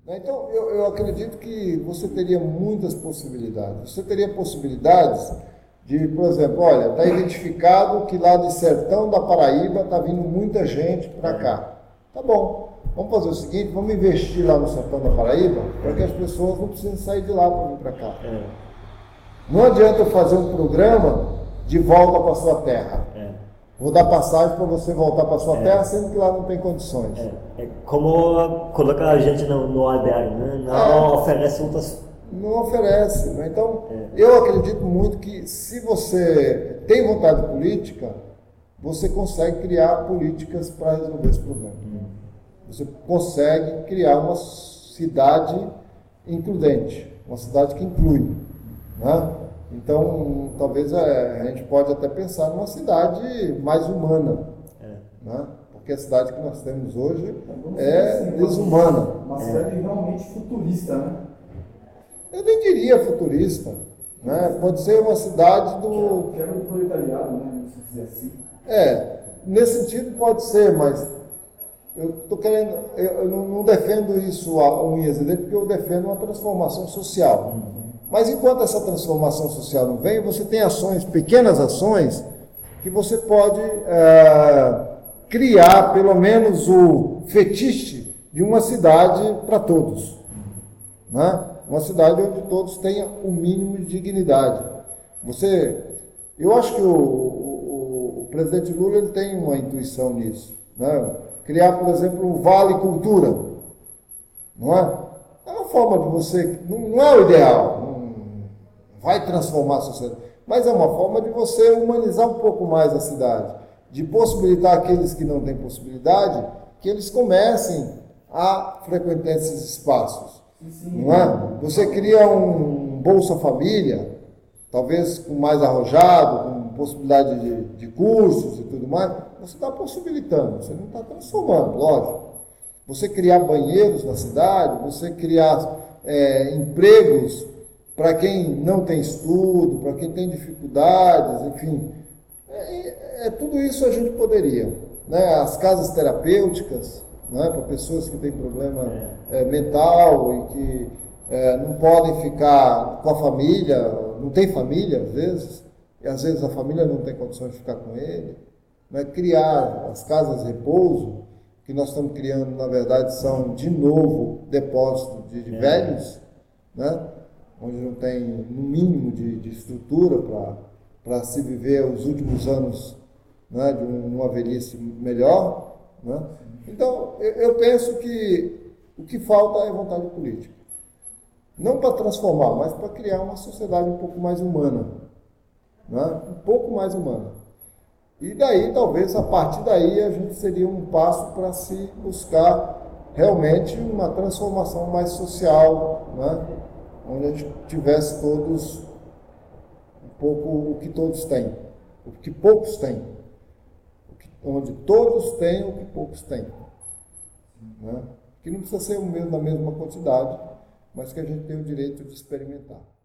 Então, eu acredito que você teria muitas possibilidades. Você teria possibilidades de, por exemplo, olha, está identificado que lá de Sertão da Paraíba está vindo muita gente para cá. Tá bom, vamos fazer o seguinte, vamos investir lá no Sertão da Paraíba para que as pessoas não precisem sair de lá para vir para cá. Não adianta eu fazer um programa de volta para sua terra. Vou dar passagem para você voltar para sua terra, sendo que lá não tem condições. É como colocar a gente no albergue, né? Não oferece outras... Não oferece. Né? Então, eu acredito muito que se você tem vontade política, você consegue criar políticas para resolver esse problema. Você consegue criar uma cidade includente, uma cidade que inclui. Né? Então, talvez a gente pode até pensar numa cidade mais humana, né? Porque a cidade que nós temos hoje é desumana. Uma cidade realmente futurista, né? Eu nem diria futurista, né? Pode ser uma cidade do... Quebra do proletariado, né? Se dizer assim. Nesse sentido pode ser, mas eu não defendo isso a unhas e dentes, porque eu defendo uma transformação social. Mas enquanto essa transformação social não vem, você tem ações, pequenas ações, que você pode criar pelo menos o fetiche de uma cidade para todos. Né? Uma cidade onde todos tenham o mínimo de dignidade. Eu acho que o presidente Lula ele tem uma intuição nisso. Né? Criar, por exemplo, o Vale Cultura. Não é? É uma forma de você... Não é o ideal. Vai transformar a sociedade, mas é uma forma de você humanizar um pouco mais a cidade, de possibilitar aqueles que não têm possibilidade, que eles comecem a frequentar esses espaços. Não é? Você cria um Bolsa Família, talvez com mais arrojado, com possibilidade de cursos e tudo mais, você está possibilitando, você não está transformando, lógico. Você criar banheiros na cidade, você criar empregos para quem não tem estudo, para quem tem dificuldades, enfim. Tudo isso a gente poderia. Né? As casas terapêuticas, né? Para pessoas que têm problema mental e que não podem ficar com a família, não tem família às vezes, e às vezes a família não tem condições de ficar com ele. Né? Criar as casas de repouso, que nós estamos criando, na verdade, são de novo depósitos de velhos, né? Onde não tem no mínimo de estrutura para se viver os últimos anos, né, de uma velhice melhor. Né? Então, eu penso que o que falta é vontade política. Não para transformar, mas para criar uma sociedade um pouco mais humana. Né? Um pouco mais humana. E daí, talvez, a partir daí, a gente seria um passo para se buscar realmente uma transformação mais social, né? Onde a gente tivesse todos um pouco o que todos têm, o que poucos têm, onde todos têm o que poucos têm. Né? Que não precisa ser o mesmo, da mesma quantidade, mas que a gente tem o direito de experimentar.